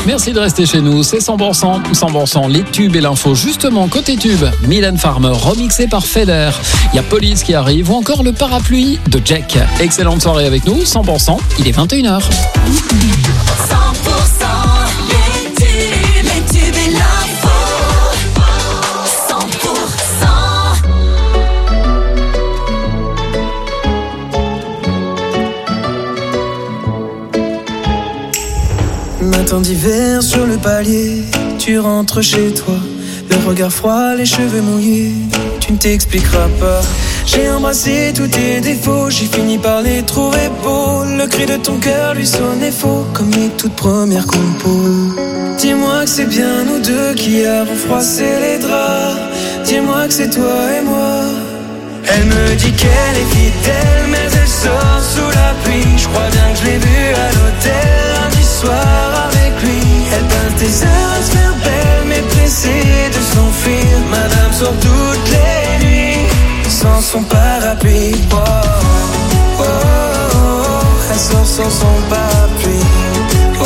Merci de rester chez nous, c'est 100%, les tubes et l'info. Justement, côté tube, Mylène Farmer, remixé par Feder. Il y a Police qui arrive ou encore le parapluie de Jack. Excellente soirée avec nous, 100%, il est 21h. 100% les tubes et l'info. 100%. Matin d'hiver sur le palier, tu rentres chez toi, le regard froid, les cheveux mouillés, tu ne t'expliqueras pas. J'ai embrassé tous tes défauts, j'ai fini par les trouver beaux. Le cri de ton cœur lui sonnait faux, comme les toutes premières compos. Dis-moi que c'est bien nous deux qui avons froissé les draps. Dis-moi que c'est toi et moi. Elle me dit qu'elle est fidèle, mais elle sort sous la pluie. Je crois bien que je l'ai vue à l'hôtel lundi soir avec lui. Elle passe des heures à se faire belle, mais pressée de s'enfuir. Madame sort toutes les nuits sans son parapluie. Oh, oh, oh, oh. Elle sort sans son parapluie. Oh, oh,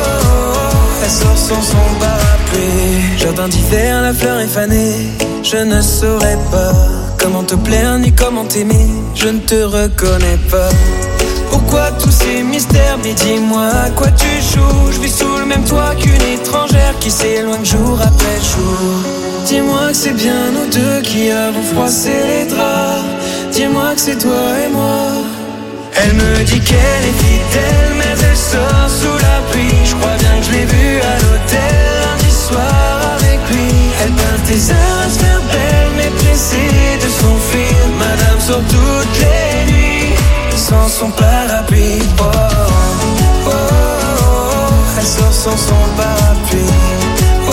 oh. Elle sort sans son parapluie. Jardin d'hiver, la fleur est fanée. Je ne saurais pas comment te plaire ni comment t'aimer. Je ne te reconnais pas. Pourquoi tous ces mystères? Mais dis-moi à quoi tu joues. Je vis sous le même toit qu'une étrangère qui s'éloigne jour après jour. Dis-moi que c'est bien nous deux qui avons froissé les draps. Dis-moi que c'est toi et moi. Elle me dit qu'elle est fidèle, mais elle sort sous la pluie. Je crois bien que je l'ai vue à l'hôtel lundi soir avec lui. Elle passe des heures à se faire belle, mais pressée de s'enfuir. Madame sort toutes les nuits sans son parapluie. Oh, oh, oh, oh. Elle sort sans son parapluie. Oh, oh,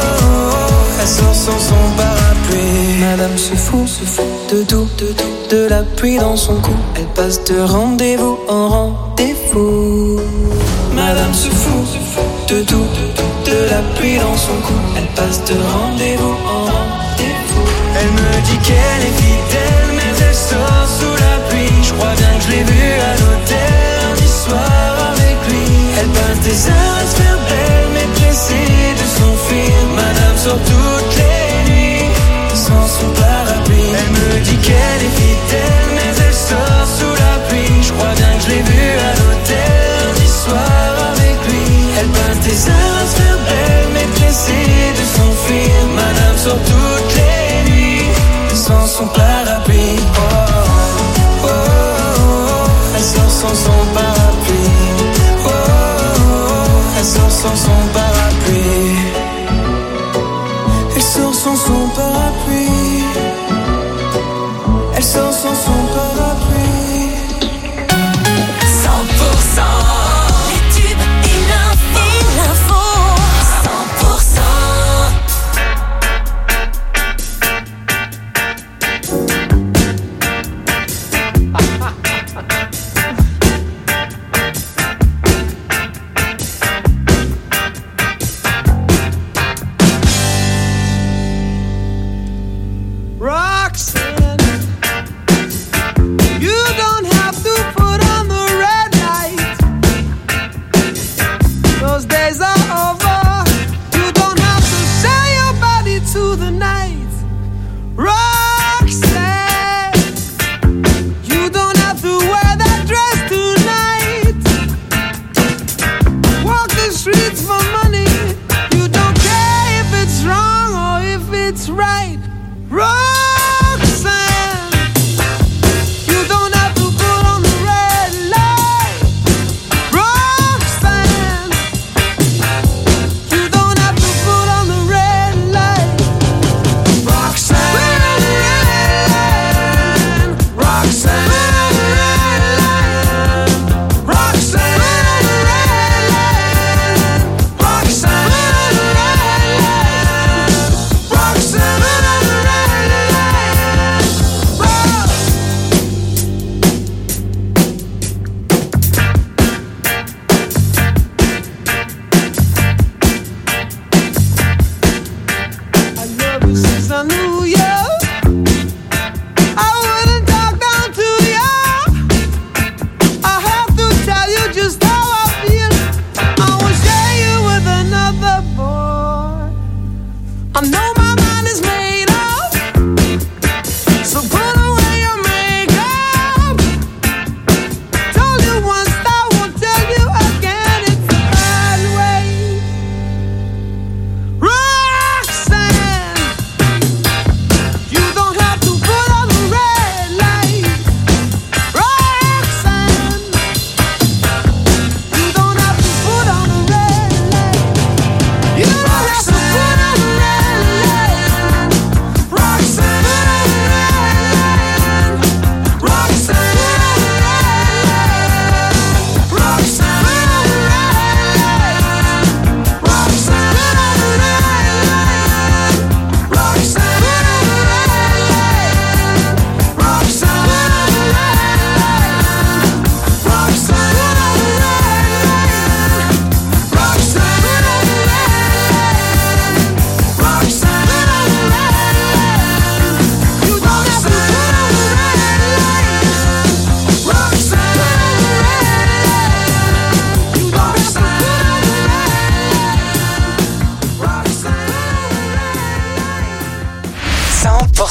oh. Elle sort sans son parapluie. Madame se fout de tout, de la pluie dans son cou. Elle passe de rendez-vous en rendez-vous. Madame se fout de tout, de la pluie dans son cou. Elle passe de rendez-vous en rendez-vous. Elle me dit qu'elle est fidèle, mais elle sort sous la pluie. Je crois bien que je l'ai vue à l'hôtel lundi soir avec lui. Elle passe des heures à se faire belle, mais pressée de s'enfuir. Madame sort toutes les nuits sans son parapluie. Elle me dit qu'elle est fidèle, mais elle sort sous la pluie. Je crois bien que je l'ai vue à l'hôtel lundi soir avec lui. Elle passe des heures à se faire belle, mais pressée de s'enfuir. Madame sort toutes les nuits sans son parapluie. Oh, oh, oh, oh. Elle sort sans son parapluie. Oh, oh, oh. Elle sort sans son parapluie. Elle sort sans son parapluie. Elle sort sans son parapluie. 100% les tubes et l'info. 100%. Roxanne, you don't have to put on the red light. Those days are over. You don't have to sell your body to the night. Roxanne, you don't have to wear that dress tonight. Walk the streets for money. You don't care if it's wrong or if it's right. Roxanne, you don't have to put on the red light. Roxanne, you don't have to put on the red light. Roxanne, Roxanne, Roxanne, Roxanne,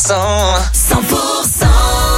100%.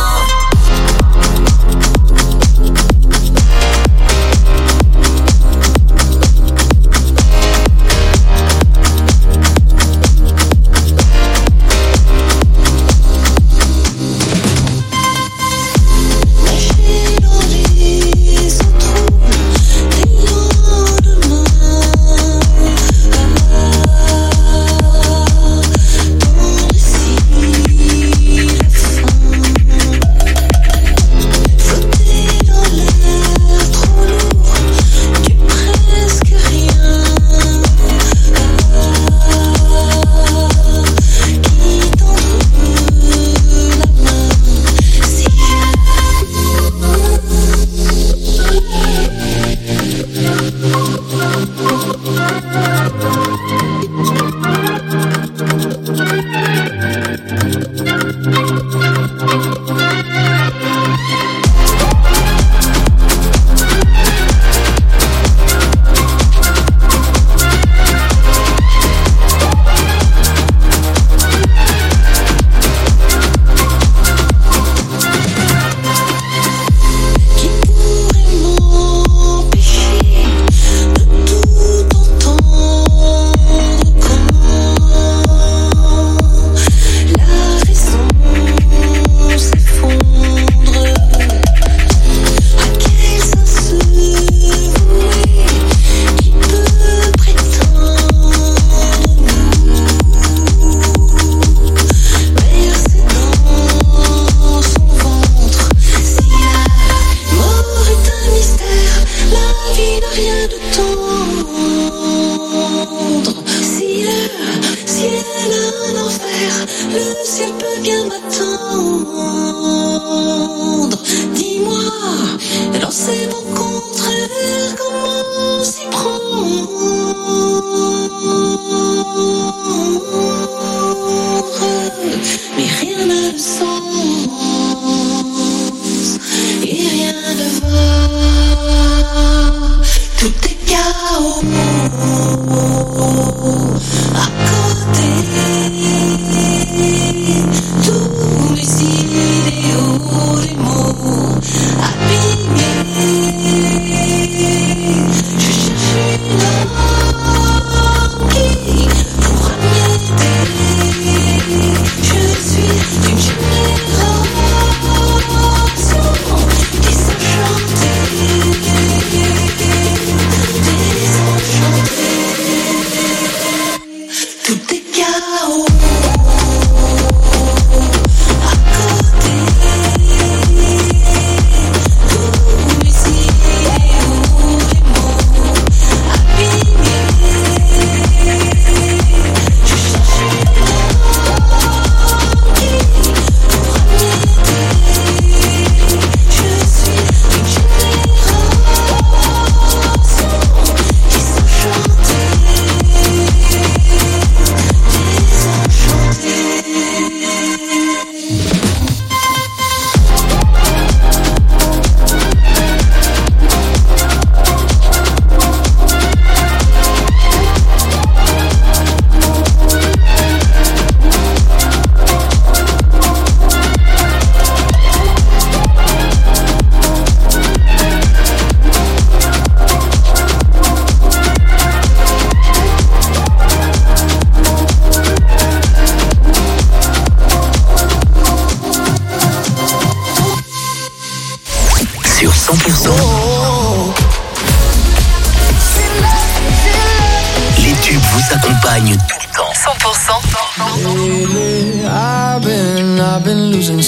I've been losing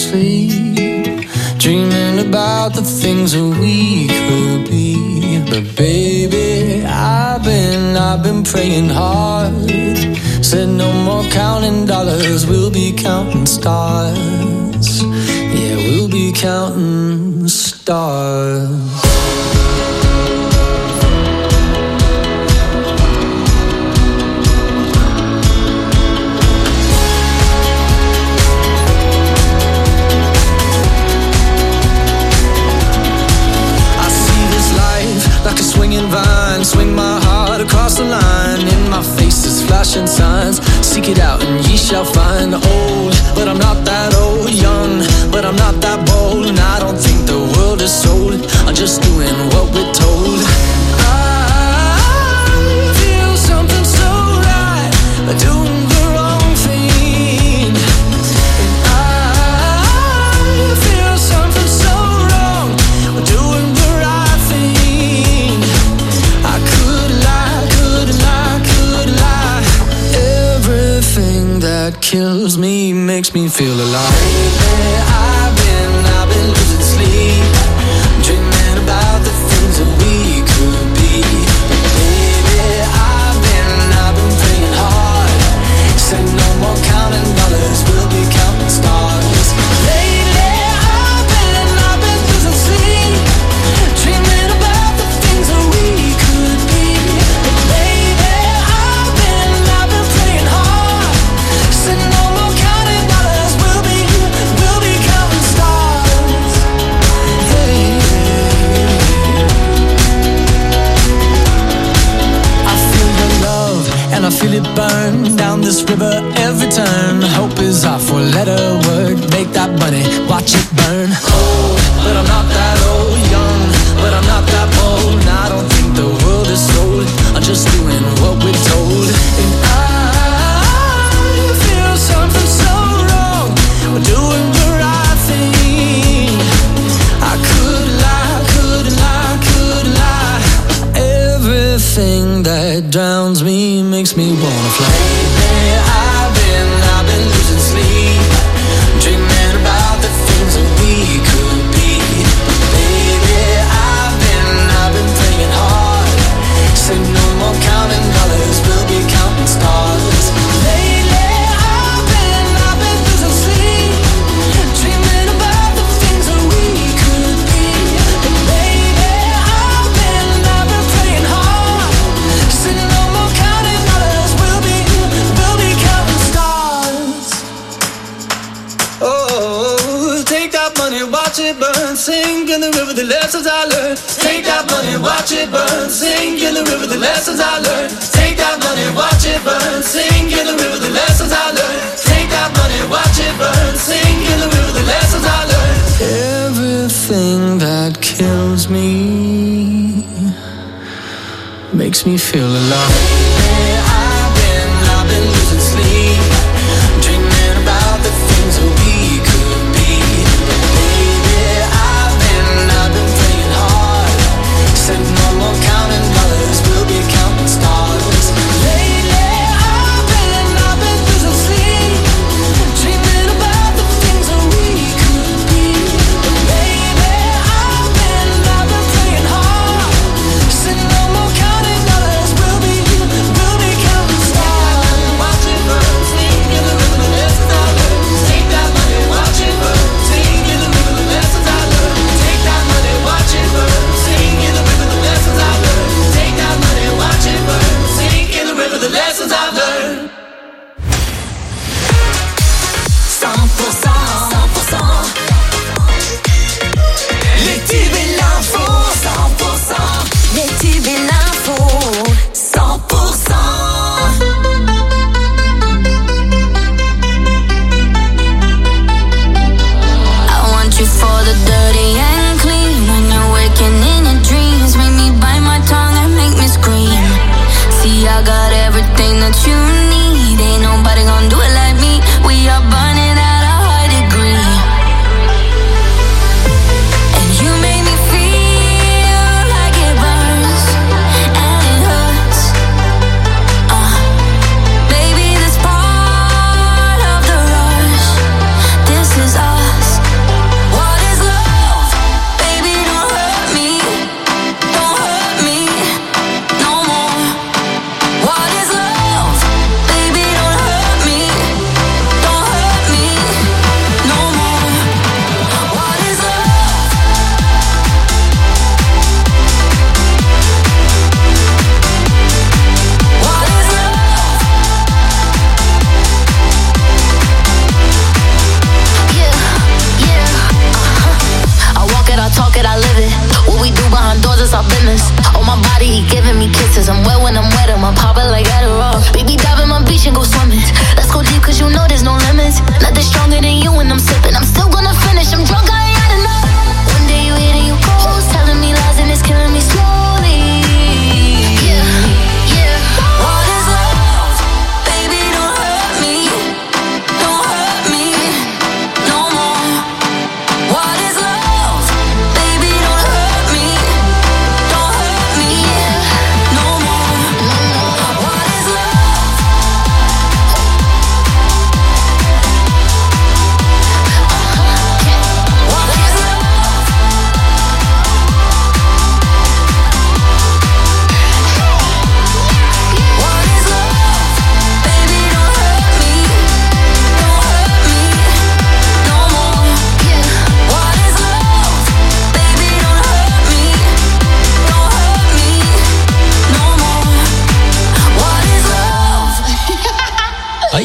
sleep, dreaming about the things that we could be. But baby, I've been praying hard. Said no more counting dollars, we'll be counting stars. Yeah, we'll be counting stars. Like a swinging vine, swing my heart across the line. In my face is flashing signs. Seek it out and ye shall find. Old, but I'm not that kills me, makes me feel alive. Lately I've been losing sleep, dreaming about the things that we could be. Baby, I've been praying hard, said no more counting dollars, we'll be counting stars. Lately I've been losing sleep, dreaming about the things that we could be. Baby, I've been praying hard, said no more counting dollars, we'll be counting stars. Hey. I feel the love and I feel it burn down this river every turn. Hope is our four-letter word. Make that money, watch it burn. Old, but I'm not that old. Young, but I'm not that bold. And I don't think the world is sold. I'm just doing what we're told. And I feel something so wrong. We're doing the right thing. I couldn't lie. Everything that drowns me makes me wanna fly. Lately I've been losing sleep, dreaming about the things that we could be. Baby, I've been praying hard, said no more counting dollars, we'll be counting stars. Lately I've been losing sleep, dreaming about the things that we could be. Baby, I've been praying hard, said no more counting dollars, we'll be counting stars. Oh, take that money, watch it burn, sink in the river, the lessons I learned. Take that money, watch it burn, sink in the river, the lessons I learned. Take that money, watch it burn, sink in the river, the lessons I learned. Take that money, watch it burn, sink in the river, the lessons I learned. Everything that kills me makes me feel alive. I've been losing sleep, dreaming about the things that we could be. Baby, I've been praying hard, said no more counting dollars, we'll be counting stars. Lately I've been losing sleep, dreaming about the things that we could be. Baby, I've been praying hard, said no more counting dollars, we'll be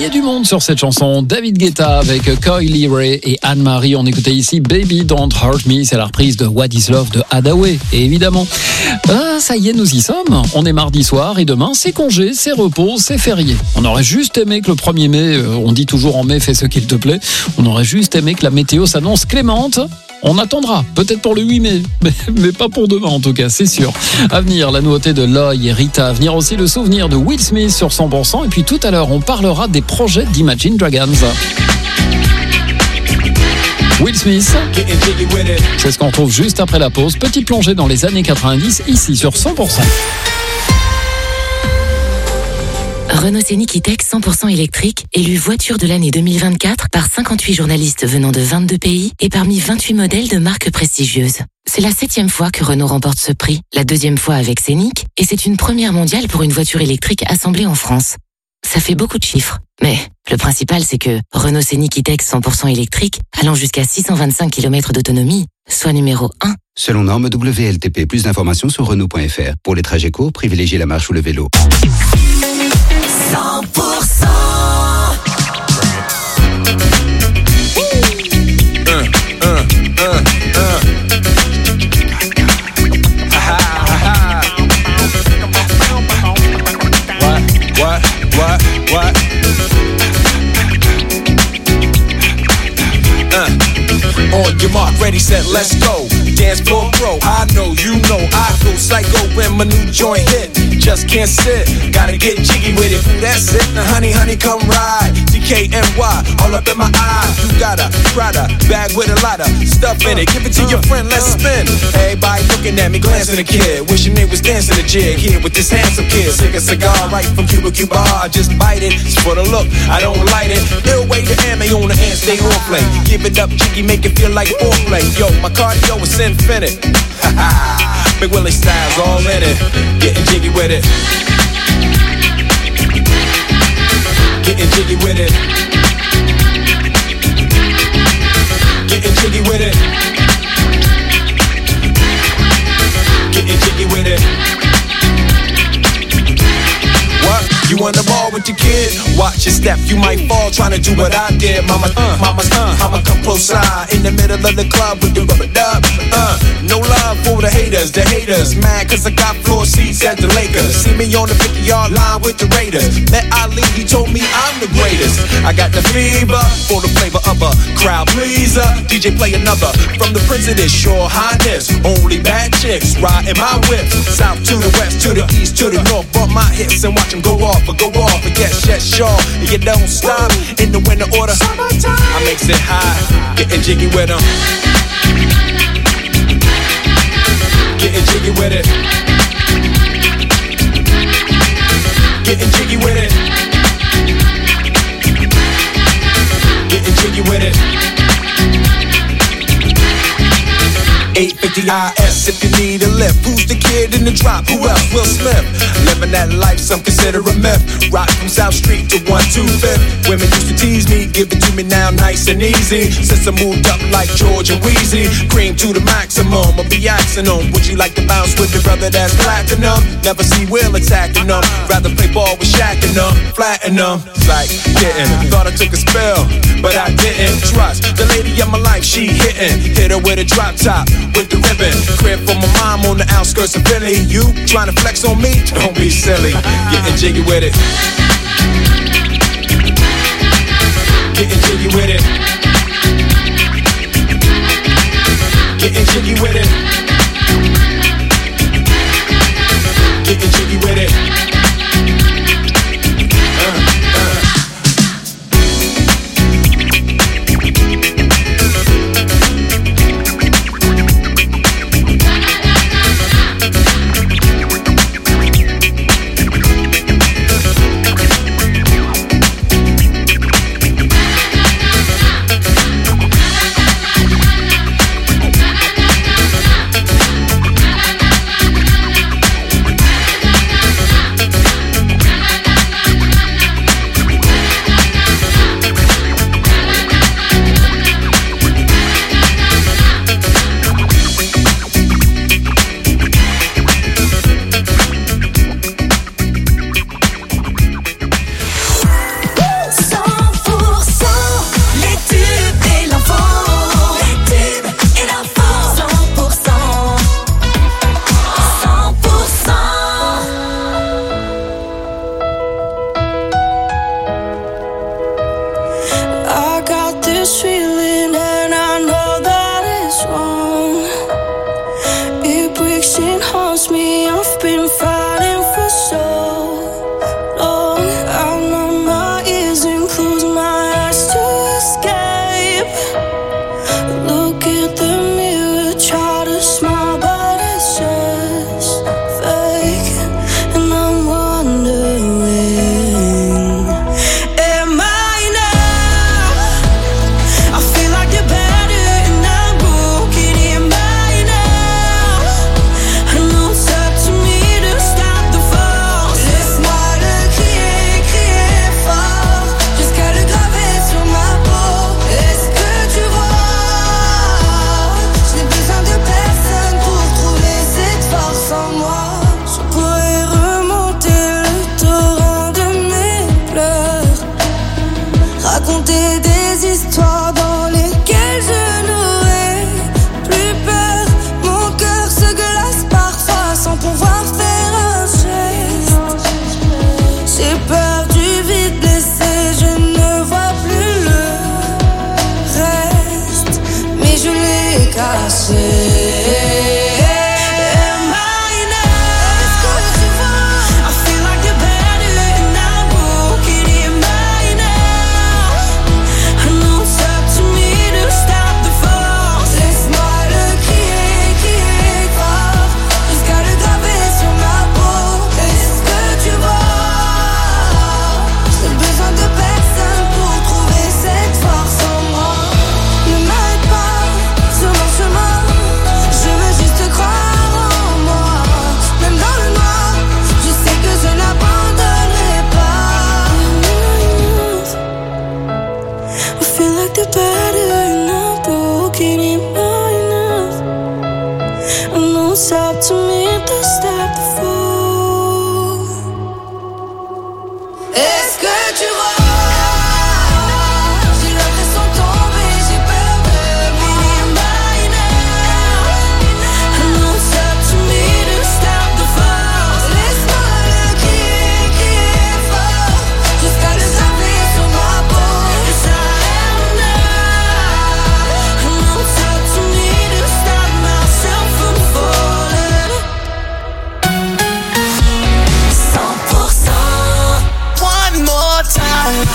y a du monde sur cette chanson. David Guetta avec Coily Ray et Anne-Marie. On écoutait ici Baby Don't Hurt Me. C'est la reprise de What Is Love de Hadaway. Et évidemment, ça y est, nous y sommes. On est mardi soir et demain, c'est congé, c'est repos, c'est férié. On aurait juste aimé que le 1er mai, on dit toujours en mai, fais ce qu'il te plaît. On aurait juste aimé que la météo s'annonce clémente. On attendra, peut-être pour le 8 mai, mais pas pour demain en tout cas, c'est sûr. À venir, la nouveauté de Loy et Rita. À venir aussi le souvenir de Will Smith sur 100%. Et puis tout à l'heure, on parlera des projets d'Imagine Dragons. Will Smith, c'est ce qu'on retrouve juste après la pause. Petite plongée dans les années 90, ici sur 100%. Renault Scénic E-Tech 100% électrique, élu voiture de l'année 2024 par 58 journalistes venant de 22 pays et parmi 28 modèles de marques prestigieuses. C'est la 7e fois que Renault remporte ce prix, la 2e fois avec Scénic, et c'est une première mondiale pour une voiture électrique assemblée en France. Ça fait beaucoup de chiffres, mais le principal c'est que Renault Scénic E-Tech 100% électrique, allant jusqu'à 625 km d'autonomie, soit numéro 1. Selon norme WLTP, plus d'informations sur Renault.fr. Pour les trajets courts, privilégiez la marche ou le vélo. 100%. What? On your mark, ready, set, let's go. Dance floor pro, I know, you know, I go psycho when my new joint hit. Just can't sit, gotta get jiggy with it. Ooh, that's it, now honey, come ride. DKNY, all up in my eye. You got a Prada bag with a lot of stuff in it. Give it to your friend, let's spin. Everybody looking at me, glancing a kid. Wishing they was dancing a jig here with this handsome kid. Sick a cigar right from Cuba Cuba. I just bite it, it's for the look, I don't light it. Ill way to ammo on the hand, stay on play. Give it up, jiggy, make it feel like foreplay. Yo, my cardio is infinite. Big Willie style's all in it. Getting jiggy with it. Getting jiggy with it. Getting jiggy with it. Getting jiggy with it. What? You on the ball with your kid? Watch your step, you might fall trying to do what I did. Mama, I'ma come close side in the middle of the club with the rubber dub. No love for the haters mad cause I got floor seats at the Lakers. See me on the 50-yard line with the Raiders. Met Ali, he told me I'm the greatest. I got the fever for the flavor of a crowd pleaser. DJ play another from the Prince of this Your Highness. Only bad chicks riding my whip. South to the west, to the east, to the north. Bump my hips and watch them go off. Yes, sure. And you don't stop in the winter order. Summertime. I makes it high, getting jiggy with them. Getting jiggy with it. Getting jiggy with it. Getting jiggy with it. 850 IS if you need a lift. Who's the kid in the drop? Who else? Will Smith. Living that life, some consider a myth. Rock from South Street to 125th. Women used to tease me, give it to me now nice and easy. Since I moved up like George and Wheezy, cream to the maximum, I'll be axing them. Would you like to bounce with your brother that's platinum? Never see Will attacking them. Rather play ball with Shaq and them, flatten them. Like getting, thought I took a spell, but I didn't. Trust the lady of my life, she hitting. Hit her with a drop top, with the ribbon. Crib for my mom on the outskirts of Philly. You trying to flex on me? Don't be silly. Getting jiggy with it. Getting jiggy with it. Getting jiggy with it. Getting jiggy with it. time.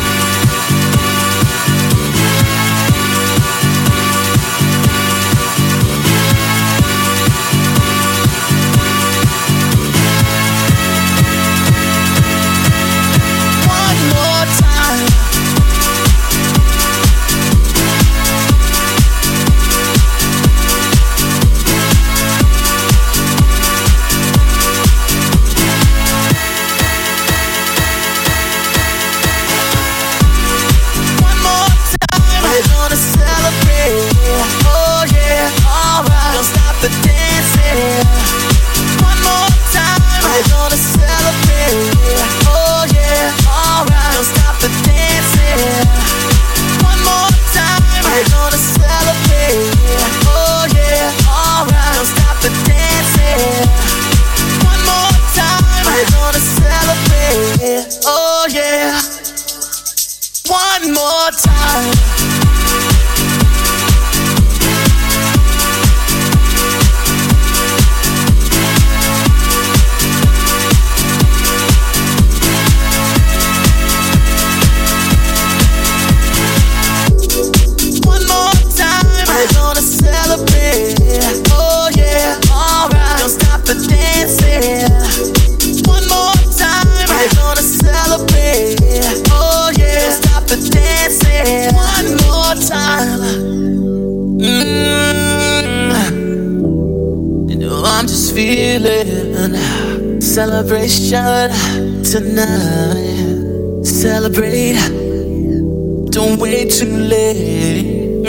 Celebration tonight. Celebrate. Don't wait too late.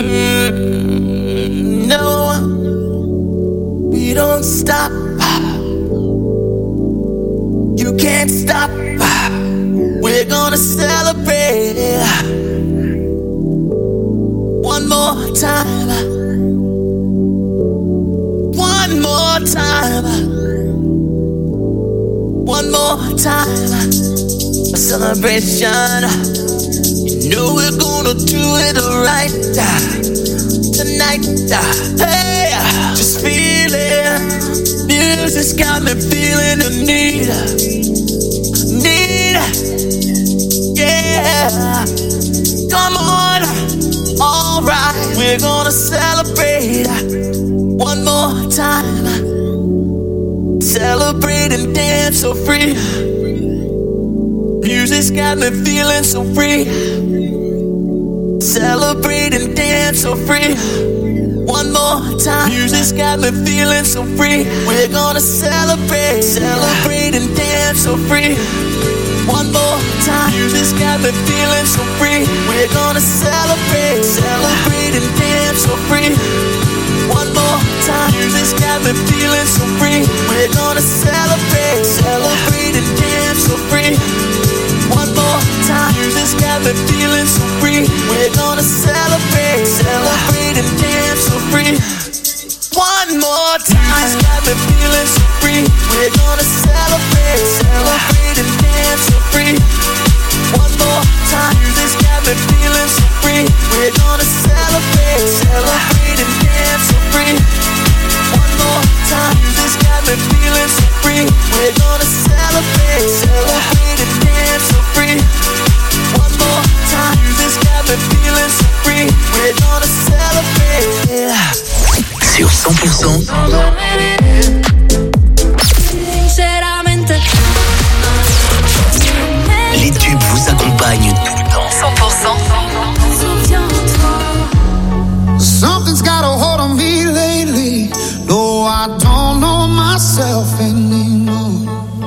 No, we don't stop. You can't stop. We're gonna celebrate. One more time. One more time. One more time, a celebration. You know we're gonna do it right tonight. Hey, just feel it. Music's got me feeling the need. Yeah, come on. Alright, we're gonna celebrate one more time. Celebrate and dance so free. Music's got me feeling so free. Celebrate and dance so free. One more time. Music's got me feeling so free. We're gonna celebrate. Celebrate and dance so free. One more time. Music's got me feeling so free. We're gonna celebrate. Celebrate and dance so free. One more time. Music's got me feeling so free. We're gonna celebrate. Celebrate and dance so free. One more time. Music's got me feeling so free. We're gonna celebrate. Celebrate and dance so free. One more time. Music's got me feeling so free. We're gonna celebrate. Celebrate and dance so free. One more time. Music's got me feeling so free. We're gonna celebrate. Celebrate and dance so free. One more time. Music's got me feeling so free. We're gonna celebrate. Celebrate and dance so free. One more time. Music's got me feeling so free. We're gonna celebrate. Sur 100%. Les tubes vous accompagnent tout le temps. 100%. Something's got a hold on me lately. No, I don't know myself anymore.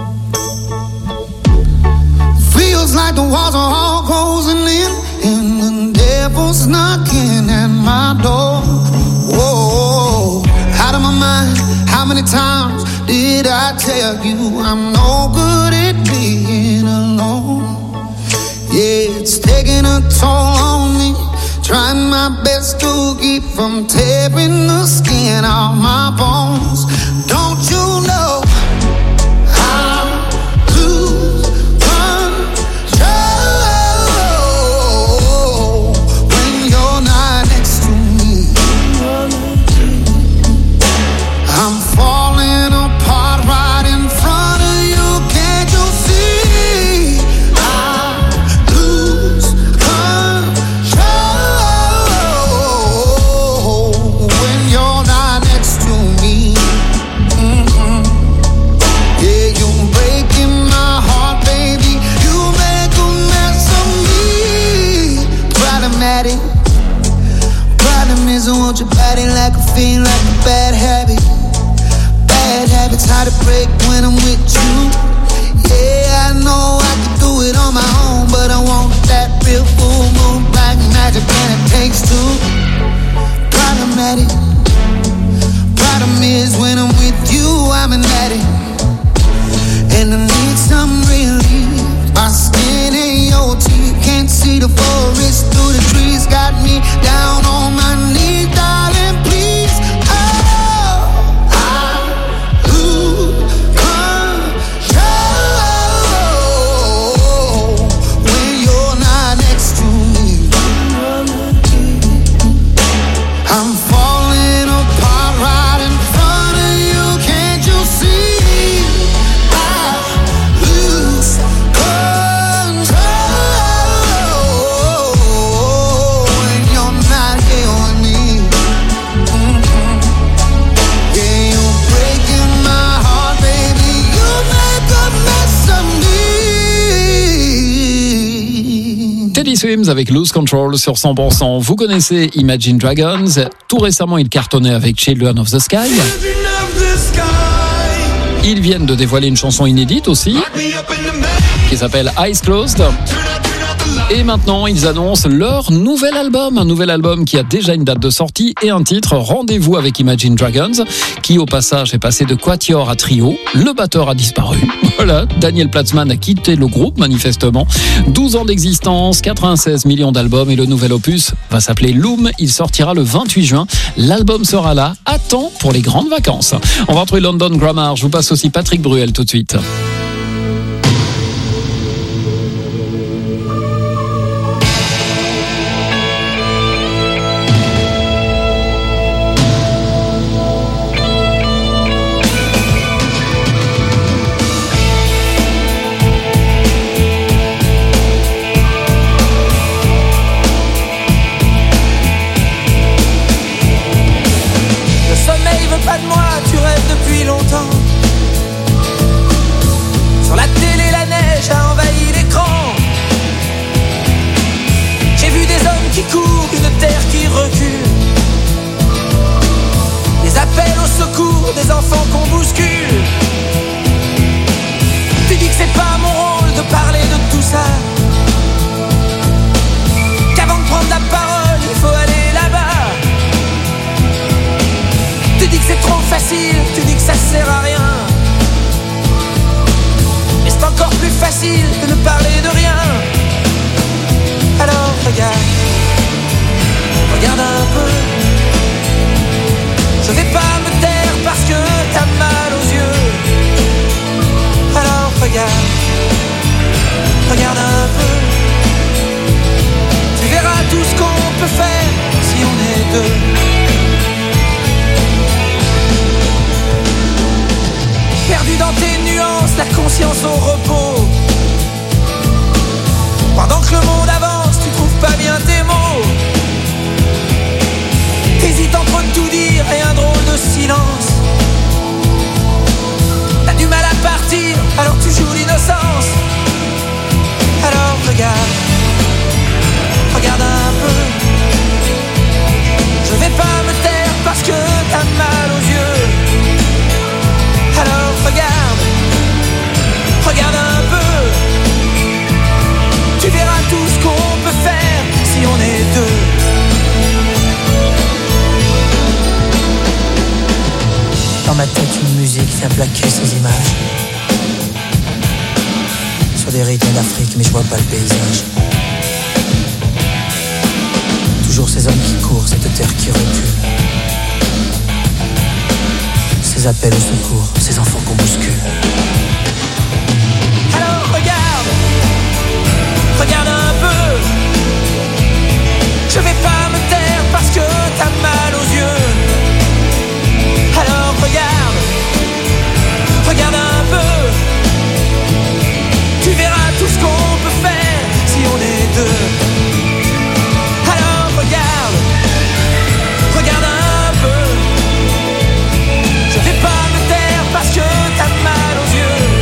Feels like the walls are all closing in, and the devil's knocking at my door. Whoa, out of my mind. How many times did I tell you I'm no good at being alone? Yeah, it's taking a toll on me. Trying my best to keep from tearing the skin off my bones. Don't you know I lose control when you're not next to me? I'm falling apart right in front of you. Can't you see? I lose want your body like a fiend, like a bad habit. Bad habits hard to break when I'm with you. Yeah, I know I can do it on my own, but I want that real full moon, black magic, and it takes two. Problematic. Problem is when I'm with you, I'm an addict, and I need some relief. My skin ain't your teeth, can't see the forest through the trees. Got me down on my knees, darling, please. Oh, I lose control when you're not next to me. I'm falling apart right in front of you, can't you see? I lose control when you're not here with me. Yeah, you're breaking my heart, baby. You make a mess of me. Teddy Swims avec Lose Control sur 100%. Vous connaissez Imagine Dragons. Tout récemment, ils cartonnaient avec Children of the Sky. Ils viennent de dévoiler une chanson inédite aussi, qui s'appelle Eyes Closed. Et maintenant, ils annoncent leur nouvel album. Un nouvel album qui a déjà une date de sortie et un titre, Rendez-vous avec Imagine Dragons, qui au passage est passé de quatuor à trio. Le batteur a disparu. Voilà, Daniel Platzman a quitté le groupe manifestement. 12 ans d'existence, 96 millions d'albums et le nouvel opus va s'appeler Loom. Il sortira le 28 juin. L'album sera là à temps pour les grandes vacances. On va retrouver London Grammar. Je vous passe aussi Patrick Bruel tout de suite. Le sommeil veut pas de moi, tu rêves depuis longtemps. Sur la télé, la neige a envahi l'écran. J'ai vu des hommes qui courent, une terre qui recule. Des appels au secours, des enfants qu'on bouscule. Tu dis que c'est pas mon rôle de parler de tout ça, qu'avant de prendre la parole, il faut aller là-bas. Tu dis que c'est trop facile, tu dis que ça sert à rien. Mais c'est encore plus facile de ne parler de rien. Alors regarde, regarde un peu. Je vais pas me taire parce que t'as mal aux yeux. Alors regarde, regarde un peu. Tu verras tout ce qu'on peut faire si on est deux. Perdu dans tes nuances, la conscience au repos. Pendant que le monde avance, tu trouves pas bien tes mots. T'hésites entre tout dire et un drôle de silence. T'as du mal à partir, alors tu joues l'innocence. Alors regarde, regarde un peu. Je vais pas me taire parce que t'as mal aux yeux. Alors regarde, regarde un peu. Tu verras tout ce qu'on peut faire si on est deux. Dans ma tête, une musique vient plaquer ces images sur des rythmes d'Afrique, mais je vois pas le paysage. Toujours ces hommes qui courent, cette terre qui recule. Ces appels au secours, ces enfants qu'on bouscule. Alors regarde, regarde un peu. Je vais pas me taire parce que t'as mal aux yeux. Alors regarde, regarde un peu. Tu verras tout ce qu'on peut faire si on est deux. Alors regarde, regarde un peu. Je vais pas me taire parce que t'as mal aux yeux.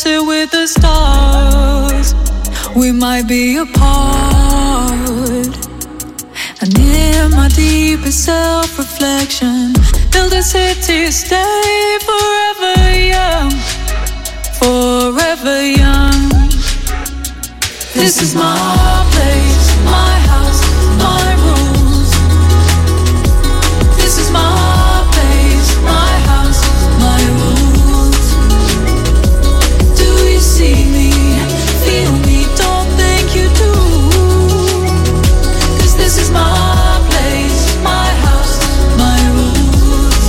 sit with the stars. We might be apart. And in my deepest self-reflection, build a city, stay forever young. Forever young. This is my place, my house, my rules. This is my place, my house, my rules. Do you see me, feel me, don't think you do? 'Cause this is my place, my house, my rules.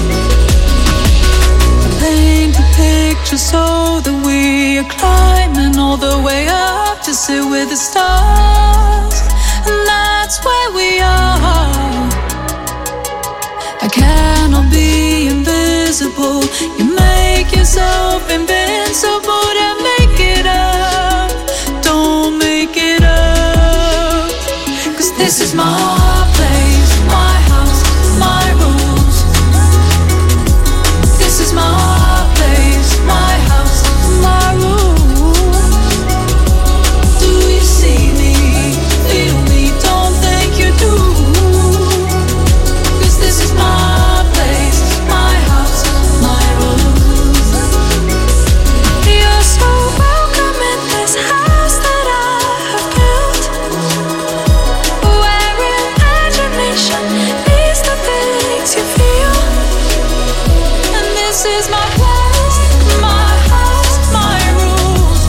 I paint a picture so that we are climbing all the way up to sit with the stars, and that's where we are. I cannot be invisible. You make yourself invincible to make it up. Don't make it up. 'Cause this is my place, my house, my rules. This is my place, my house, my rules. Do you see me, feel me, don't think you do? 'Cause this is my place, my house, my rules. You're so welcome in this house that I have built, where imagination leads the things you feel. And this is my place, my house, my rules.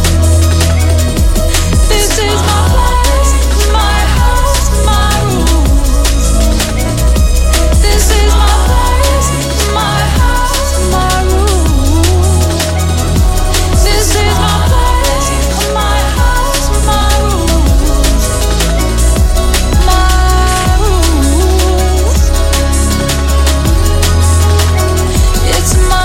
This is my place, my house, my rules. This is my place, my house, my rules. This is my place, my house, my rules. My rules. It's my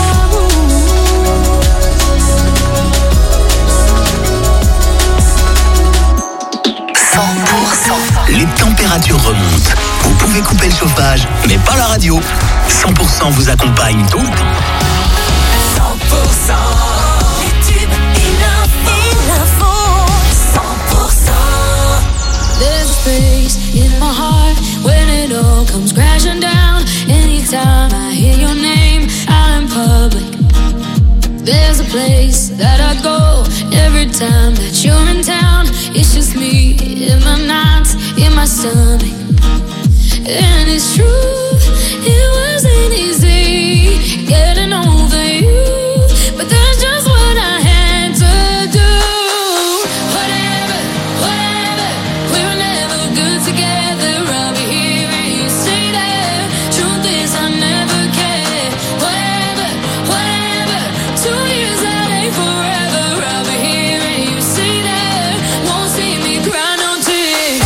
Les températures remontent. Vous pouvez couper le chauffage, mais pas la radio. 100% vous accompagne tout le temps. 100%. Les tubes et l'info. 100%. There's a space in my heart when it all comes crashing down. Anytime I hear your name out in public, there's a place that I go every time that you're in town. It's just me in my nights, in my stomach. And it's true, it wasn't easy getting over you, but that's just what I had to do. Whatever, whatever, we were never good together. I'll be here and you stay there. Truth is I never cared. Whatever, whatever, 2 years that ain't forever. I'll be here and you stay there. Won't see me cry no tears.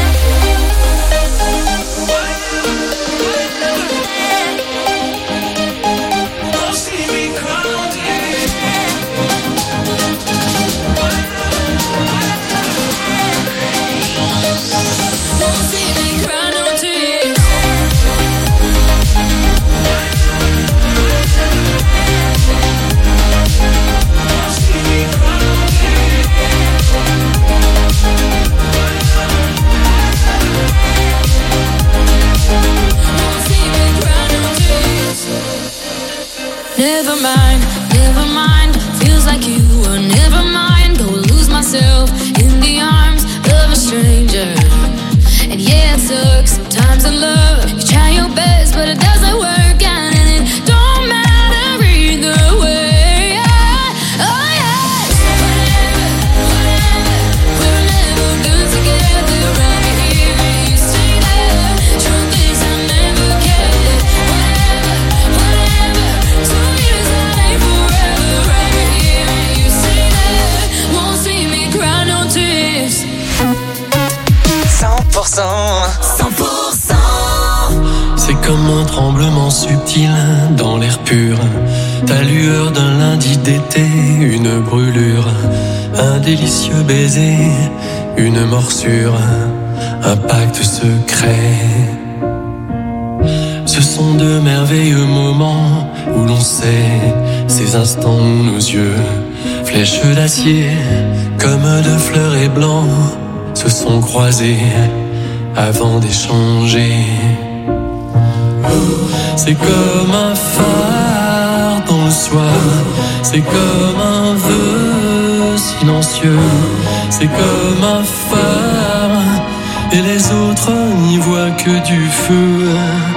Won't see me cry no tears. Won't see me cry no tears. Never mind, never mind. Feels like you were never mind. Go lose myself in the arms of a stranger. And yeah, it sucks sometimes in love. You try your best, but it doesn't work out, and it don't matter either way. Oh yeah. Whatever, whatever, we were never good together. I'll be here and you stay there. Truth is I never cared. Whatever, whatever, 2 years that ain't forever. I'll be here and you stay there. Won't see me cry no tears. 100%. 100%. C'est comme un tremblement subtil dans l'air pur. Ta lueur d'un lundi d'été, une brûlure. Un délicieux baiser, une morsure. Un pacte secret. Ce sont de merveilleux moments où l'on sait ces instants où nos yeux Flèches d'acier, comme de fleurs et blancs, se sont croisées avant d'échanger. C'est comme un phare dans le soir, c'est comme un vœu silencieux, c'est comme un phare, et les autres n'y voient que du feu.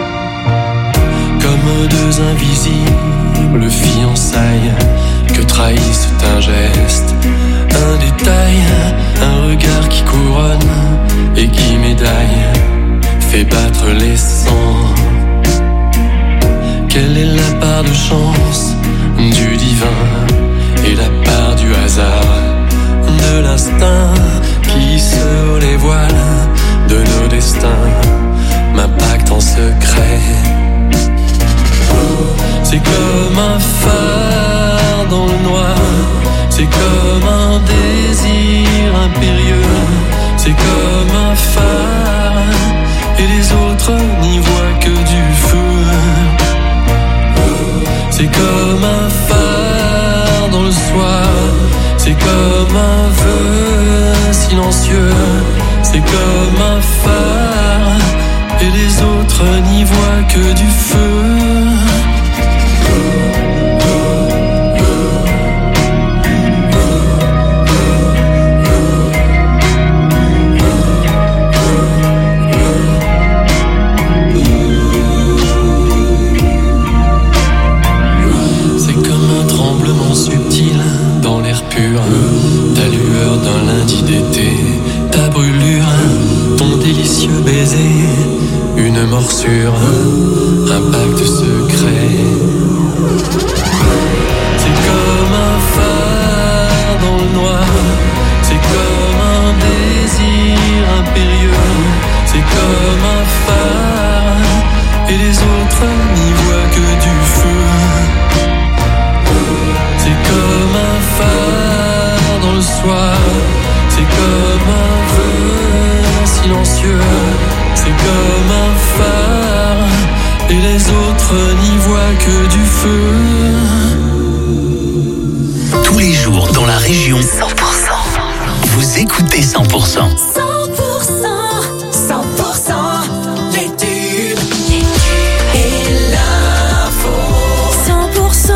Comme deux invisibles fiançailles que trahissent un geste, un détail, un regard qui couronne et qui médaille, fait battre les sangs. Quelle est la part de chance du divin et la part du hasard, de l'instinct qui sur les voiles de nos destins m'impacte en secret. C'est comme un phare dans le noir, c'est comme un désir impérieux, c'est comme un phare, et les autres n'y voient que du feu. C'est comme un phare dans le soir, c'est comme un vœu silencieux, c'est comme un phare, et les autres n'y voient que du feu. Ta lueur d'un lundi d'été, ta brûlure, ton délicieux baiser, une morsure, un pacte secret. C'est comme un phare dans le noir, c'est comme un désir impérieux, c'est comme un phare, et les autres n'y voient que du feu. C'est comme un phare dans le soir, c'est comme un vœu silencieux, c'est comme un phare, et les autres n'y voient que du feu. Tous les jours dans la région 100%. Vous écoutez 100%. 100%, 100%, les tubes et l'info. 100%.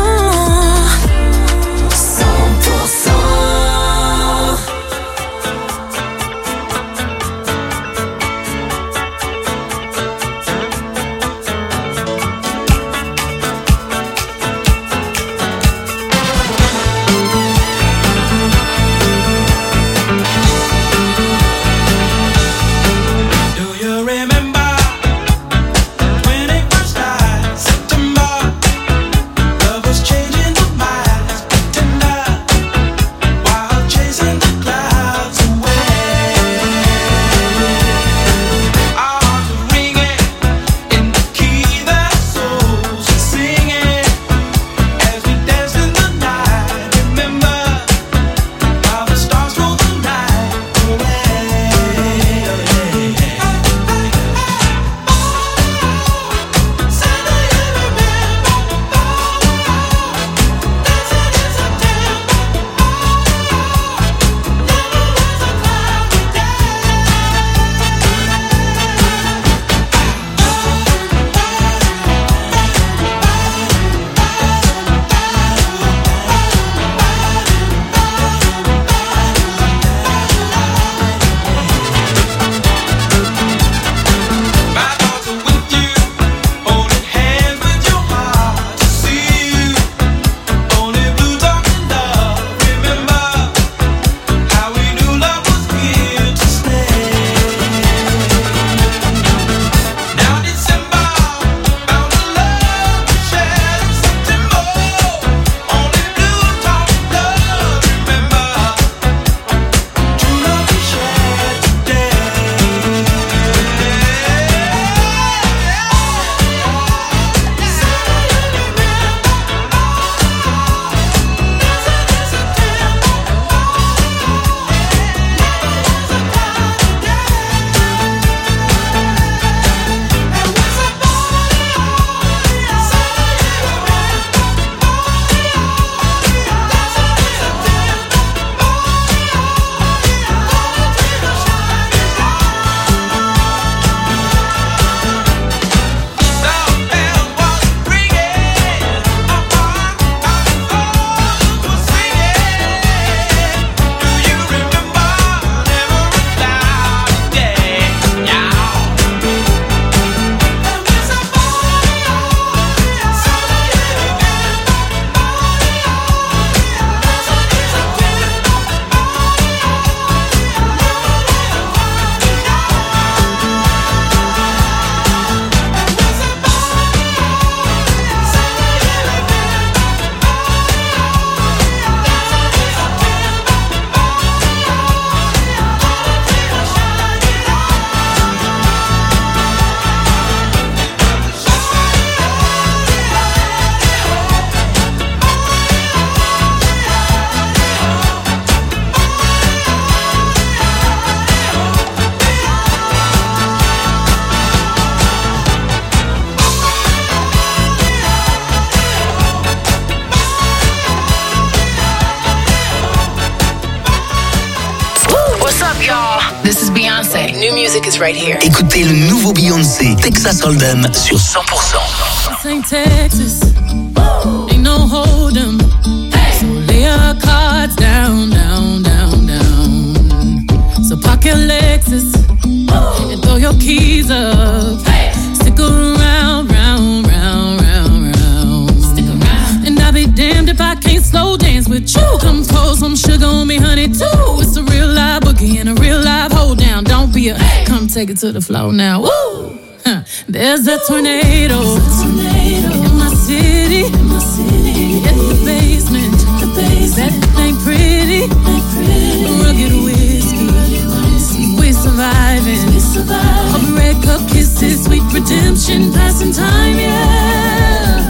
This is Beyoncé. New music is right here. Écoutez le nouveau Beyoncé, Texas Hold'em sur 100%. This ain't Texas, ain't no hold'em. So lay your cards down, down, down, down. So park your Lexus and throw your keys up. Stick around, round, round, round, round. Stick around. And I'll be damned if I can't slow dance with you. Come pour some sugar on me, honey, too. It's a real live boogie and a real live hold down. Don't be a come take it to the floor now. Woo! There's a tornado in my city. In the basement. That ain't pretty. Rugged whiskey. We're surviving. All red cup kisses, sweet redemption, passing time, yeah.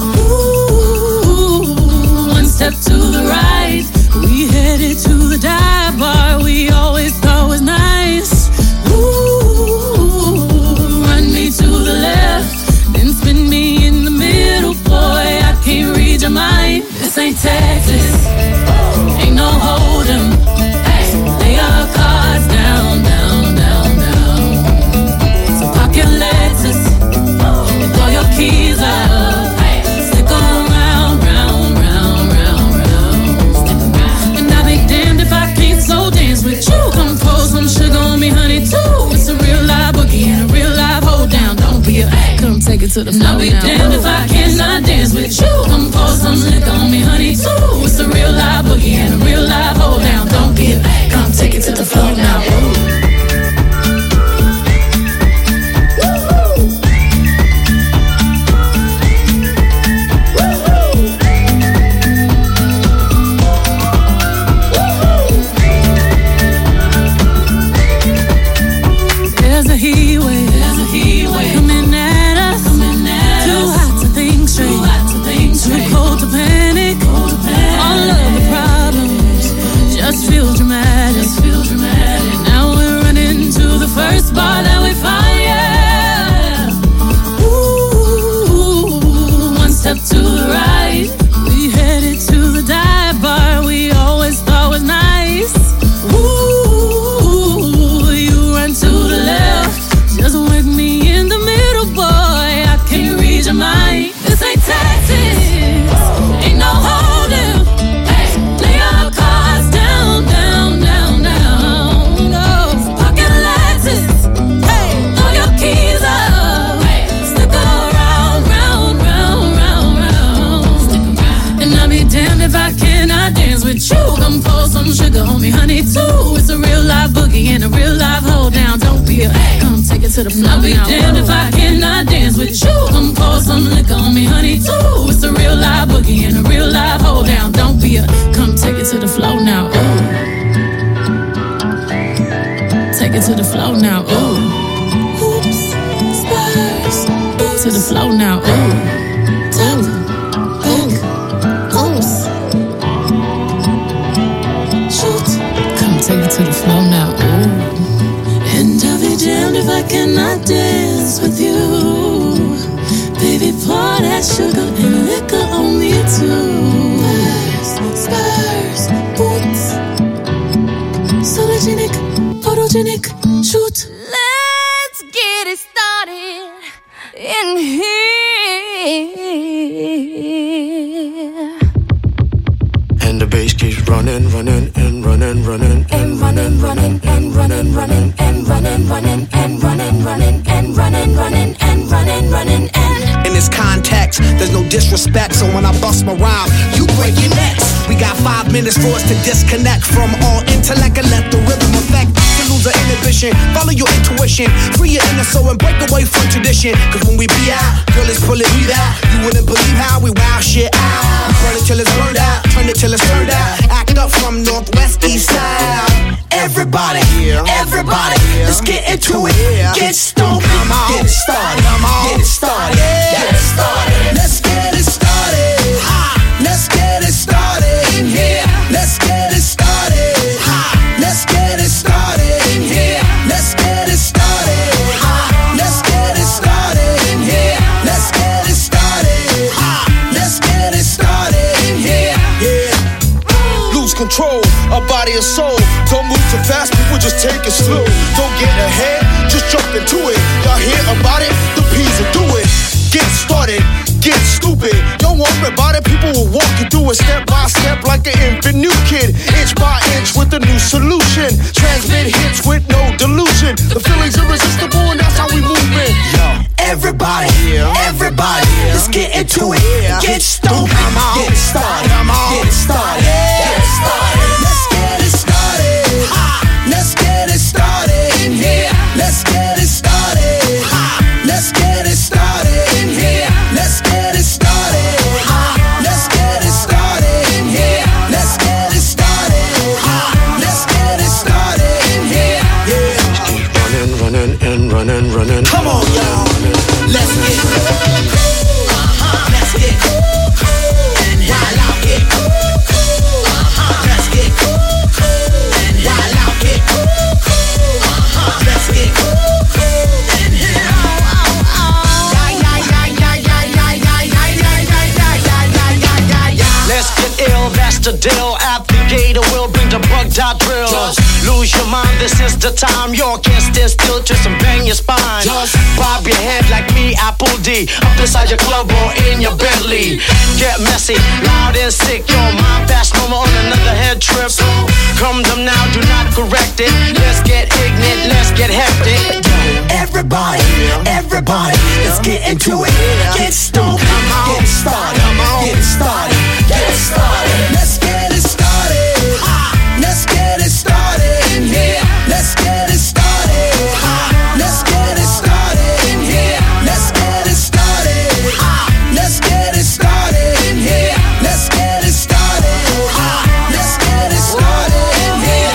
Ooh, one step to the right. We headed to the dive bar we always thought was nice. Ooh, run me to the left, then spin me in the middle. Boy, I can't read your mind. This ain't Texas, ain't no hold'em. Lay your cards down, down, down, down. So park your Lexus and throw your keys up. Stick around, round, round, round, round. And I'll be damned if I can't slow dance with you. Come pour some sugar on me, honey, too. It's a real live boogie and a real live hold down. Don't be a come take it to the floor. I'll be damned if I cannot dance with you. Come pour some liquor on me, honey, too. It's a real live boogie and a real live hold down. Don't be a come take it to the floor now. There's a heat wave coming at us. Too hot to think straight, too cold to panic. All of the problems just feel dramatic. Now we're running to the first bar that we find, yeah. Ooh, one step to the right. We headed to the dive bar we always thought was nice. Ooh, you run to the left, just wake me in the middle, boy. I can't read your mind. This ain't Texas, ain't no hold'em. Lay your cards down, down, down, down. No, pocket Lexus, throw your keys up. Stick around, round, round, round, round. And I'll be damned if I cannot dance with you. Come pour some sugar on me, honey, too. It's a real live boogie and a real live hold down. Don't be a come take it to the floor. I'll be damned if I cannot dance with you. Come pour some liquor on me, honey, too. It's a real live boogie and a real live hold down. Don't be a come take it to the floor now. Ooh. Take it to the floor now. Ooh. Oops, spurs. To the floor now. Ooh. Top, back, oops. Shoot. Come take it to the floor now. Ooh. And I'll be damned if I cannot dance with you. Baby, pour that sugar and liquor on me too. Spurs, boots. Sologenic, photogenic, shoot. Let's get it started in here. And the bass keeps running, running, and running, running, and running, running, and running, running, and running, running, and running, running, and running, running, and running, running, and. In this context, there's no disrespect, so when I bust my rhyme, you break your necks. We got 5 minutes for us to disconnect from all intellect and let the rhythm affect. To lose the inhibition, follow your intuition, free your inner soul and break away from tradition. Cause when we be out, girl, it's pulling me out. You wouldn't believe how we wow shit out. We burn it till it's burned out, turn it till it's turned out. Act up from Northwest East Side. Everybody, everybody, let's get into it. Get stoned, get it started, get it started, get it started. Let's get it started. Let's get it started in here. Let's get it started. Let's get it started in here. Let's get it started. Let's get it started in here. Let's get it started. Let's get it started in here. Yeah. Lose control, our body and soul. Don't move too fast, people just take it slow. Don't get ahead, just jump into it. Y'all hear about it? The P's will do it. Get started, get stupid. Don't worry about it, people will walk you through it step by step like an infant new kid. Inch by inch with a new solution. Transmit hits with no delusion. The feeling's irresistible and that's how we move it. Yo, everybody, let's get into it. Get stupid, get it started, get it started, get it started. Let's get it started. Let's get it started in here. Let's get it started. Let's get it started in here. Let's get it started. Let's get it started in here. Let's get it started. Let's get it started in here. Yeah. Running and running. Come on, y'all. Let's get let's get and while out get let's get and while out get let's get and let's get ill, that's the deal. Applicator will bring the bug dot drill. Just lose your mind, this is the time. You can't stand still, twist and bang your spine. Just bob your head like me, Apple D. Up inside your club or in your Bentley. Get messy, loud and sick. Your mind fast, no more on another head trip. So come them now, do not correct it. Let's get ignorant, let's get hectic. everybody, let's get into it. Get stoked, get started, get it started, get it started. Let's get it started. Let's get it started in here. Let's get it started. Let's get it started in here. Let's get it started. Let's get it started in here. Let's get it started. Let's get it started in here.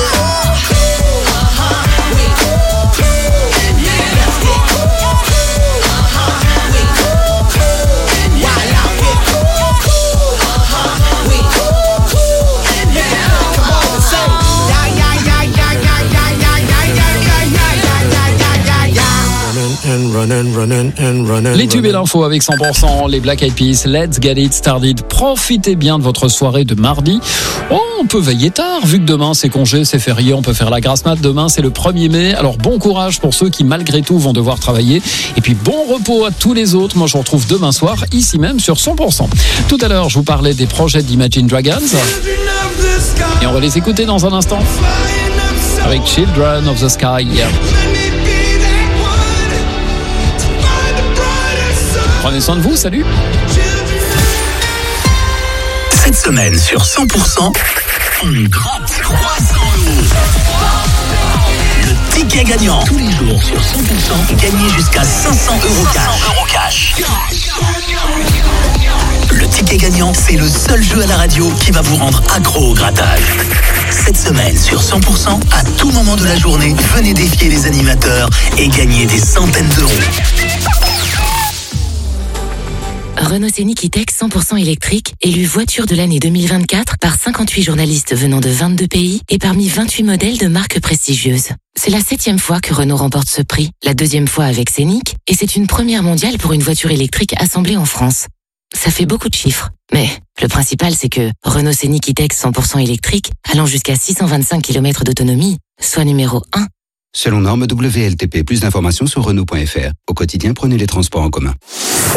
Les tubes et l'info avec 100%, les Black Eyed Peas, Let's Get It Started. Profitez bien de votre soirée de mardi. Oh, on peut veiller tard, vu que demain c'est congé, c'est férié, on peut faire la grasse mat. Demain c'est le 1er mai, alors bon courage pour ceux qui malgré tout vont devoir travailler. Et puis bon repos à tous les autres. Moi je vous retrouve demain soir, ici même sur 100%. Tout à l'heure je vous parlais des projets d'Imagine Dragons. Et on va les écouter dans un instant. Avec Children of the Sky. Prenez soin de vous, salut. Cette semaine sur 100%, on gratte 300 euros. Le ticket gagnant, tous les jours sur 100%, gagné jusqu'à 500 euros cash. Le ticket gagnant, c'est le seul jeu à la radio qui va vous rendre accro au grattage. Cette semaine sur 100%, à tout moment de la journée, venez défier les animateurs et gagner des centaines d'euros. Renault Scénic E-Tech 100% électrique, élu voiture de l'année 2024 par 58 journalistes venant de 22 pays et parmi 28 modèles de marques prestigieuses. C'est la 7e fois que Renault remporte ce prix, la 2e fois avec Scénic, et c'est une première mondiale pour une voiture électrique assemblée en France. Ça fait beaucoup de chiffres, mais le principal c'est que Renault Scénic E-Tech 100% électrique, allant jusqu'à 625 km d'autonomie, soit numéro 1. Selon norme WLTP, plus d'informations sur Renault.fr. Au quotidien, prenez les transports en commun. 100%.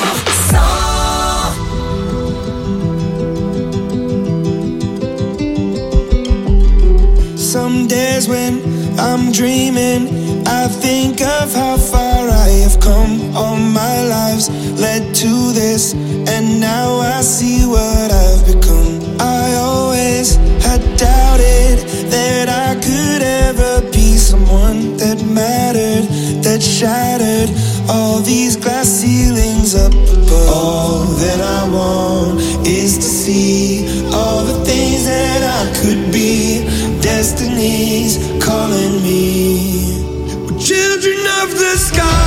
Some days when I'm dreaming, I think of how far I have come. All my lives led to this, and now I see what I've become. I always had doubted that I could ever be someone that mattered, that shattered all these glass ceilings up above. All that I want is to see all the things that I could be. Destiny's calling me. We're children of the sky.